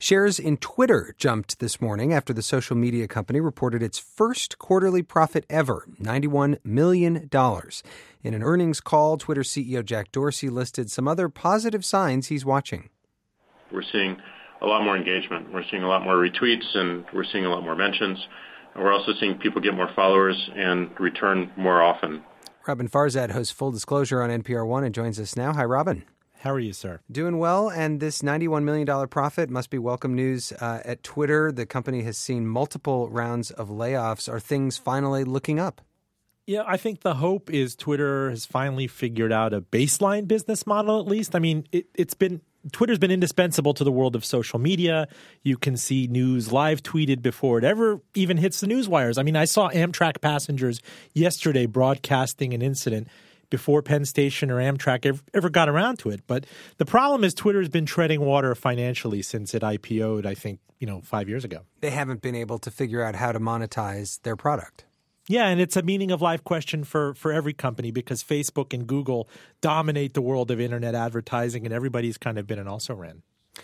Shares in Twitter jumped this morning after the social media company reported its first quarterly profit ever, $91 million. In an earnings call, Twitter CEO Jack Dorsey listed some other positive signs he's watching. We're seeing a lot more engagement. We're seeing a lot more retweets, and we're seeing a lot more mentions. And we're also seeing people get more followers and return more often. Robin Farzad hosts Full Disclosure on NPR One and joins us now. Hi, Robin. How are you, sir? Doing well, and this $91 million profit must be welcome news at Twitter. The company has seen multiple rounds of layoffs. Are things finally looking up? Yeah, I think the hope is Twitter has finally figured out a baseline business model, at least. I mean, Twitter's been indispensable to the world of social media. You can see news live tweeted before it ever even hits the news wires. I mean, I saw Amtrak passengers yesterday broadcasting an incident before Penn Station or Amtrak ever got around to it. But the problem is Twitter's been treading water financially since it IPO'd, I think, 5 years ago. They haven't been able to figure out how to monetize their product. Yeah, and it's a meaning of life question for every company because Facebook and Google dominate the world of internet advertising, and everybody's kind of been an also-ran.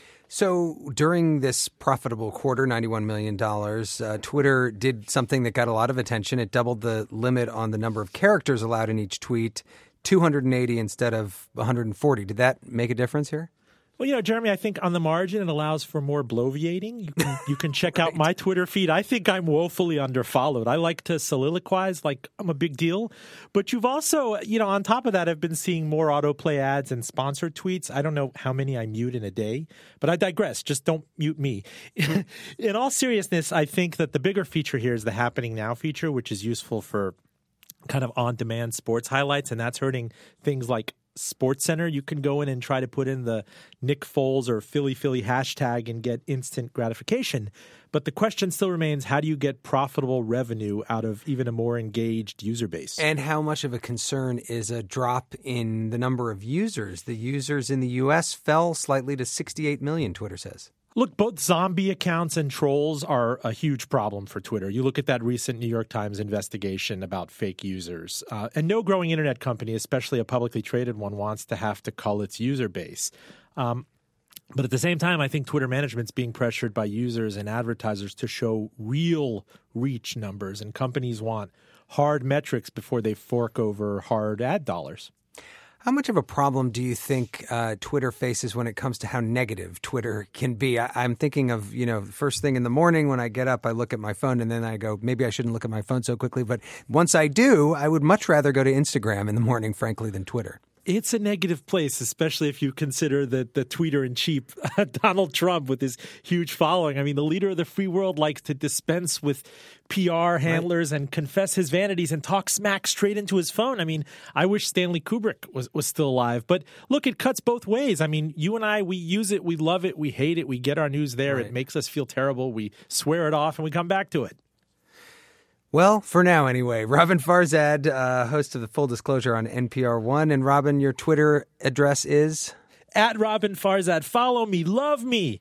So during this profitable quarter, $91 million, Twitter did something that got a lot of attention. It doubled the limit on the number of characters allowed in each tweet, 280 instead of 140. Did that make a difference here? Well, Jeremy, I think on the margin it allows for more bloviating. You can check right. out my Twitter feed. I think I'm woefully underfollowed. I like to soliloquize like I'm a big deal. But you've also, on top of that, I've been seeing more autoplay ads and sponsored tweets. I don't know how many I mute in a day, but I digress. Just don't mute me. In all seriousness, I think that the bigger feature here is the Happening Now feature, which is useful for kind of on-demand sports highlights, and that's hurting things like SportsCenter. You can go in and try to put in the Nick Foles or Philly hashtag and get instant gratification. But the question still remains, how do you get profitable revenue out of even a more engaged user base? And how much of a concern is a drop in the number of users? The users in the U.S. fell slightly to 68 million, Twitter says. Look, both zombie accounts and trolls are a huge problem for Twitter. You look at that recent New York Times investigation about fake users. And no growing internet company, especially a publicly traded one, wants to have to cull its user base. But at the same time, I think Twitter management's being pressured by users and advertisers to show real reach numbers. And companies want hard metrics before they fork over hard ad dollars. How much of a problem do you think Twitter faces when it comes to how negative Twitter can be? I'm thinking of, first thing in the morning when I get up, I look at my phone and then I go, maybe I shouldn't look at my phone so quickly. But once I do, I would much rather go to Instagram in the morning, frankly, than Twitter. It's a negative place, especially if you consider that the tweeter-in-chief, Donald Trump, with his huge following. I mean, the leader of the free world likes to dispense with PR handlers and confess his vanities and talk smack straight into his phone. I mean, I wish Stanley Kubrick was still alive. But look, it cuts both ways. I mean, you and I, we use it, we love it, we hate it, we get our news there. Right. It makes us feel terrible. We swear it off and we come back to it. Well, for now anyway. Robin Farzad, host of the Full Disclosure on NPR One. And Robin, your Twitter address is? @Robin Farzad. Follow me. Love me.